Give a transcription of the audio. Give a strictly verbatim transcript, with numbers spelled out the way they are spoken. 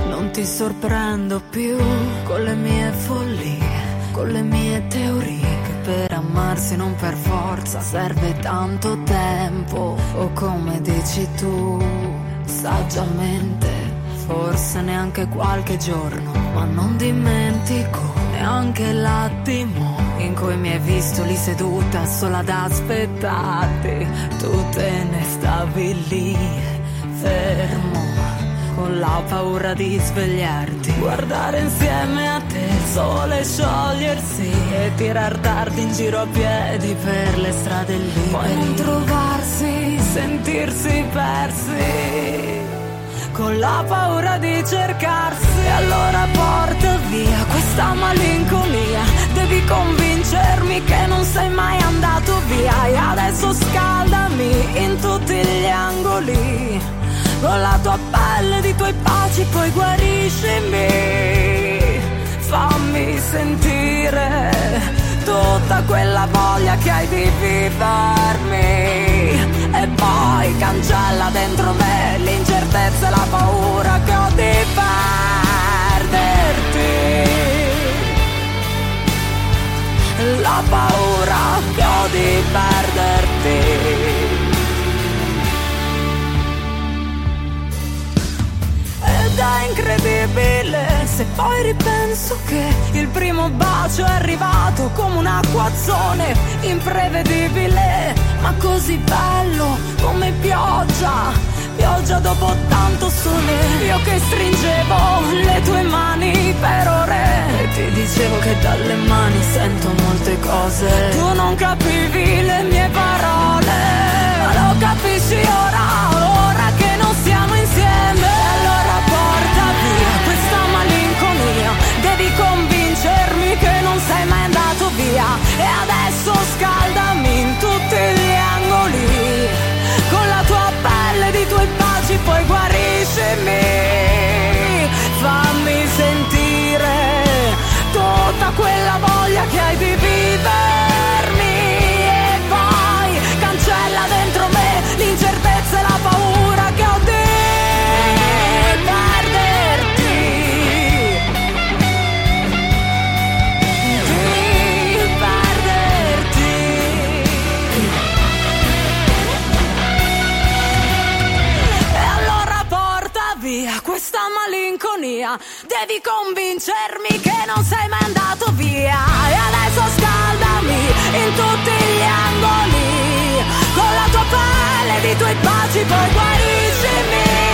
Non ti sorprendo più con le mie follie, con le mie teorie, che per amarsi non per forza serve tanto tempo. O come dici tu, saggiamente, forse neanche qualche giorno, ma non dimentico neanche l'attimo in cui mi hai visto lì seduta sola ad aspettarti. Tu te ne stavi lì, fermo, con la paura di svegliarti, guardare insieme a te il sole sciogliersi e tirar tardi in giro a piedi per le strade libere. Poi non trovarsi, sentirsi persi, con la paura di cercarsi. E allora porta via questa malinconia, devi convincermi che non sei mai andato via. E adesso scaldami in tutti gli angoli, con la tua pelle di tuoi baci, poi guariscimi. Fammi sentire tutta quella voglia che hai di vivermi. E poi cancella dentro me l'incertezza e la paura che ho di perderti. La paura che ho di perderti. Ed è incredibile se poi ripenso che il primo bacio è arrivato come un acquazzone imprevedibile, ma così bello come pioggia, pioggia dopo tanto sole. Io che stringevo le tue mani per ore e ti dicevo che dalle mani sento molte cose. Tu non capivi le mie parole, ma lo capisci ora, ora che non siamo insieme. Allora porta via questa malinconia, devi convincermi che non sei mai andato via. E adesso scaldami in tutti gli angoli, con la tua pelle di tuoi baci, poi guariscimi. Fammi sentire tutta quella voglia che hai di vivermi. E poi cancella dentro me l'incertezza e la paura che ho di perderti. Di perderti. E allora porta via questa malinconia, devi convincermi che non sei mai andato via. E adesso scaldami in tutti gli angoli, con la tua pelle di tuoi baci, poi guariscimi.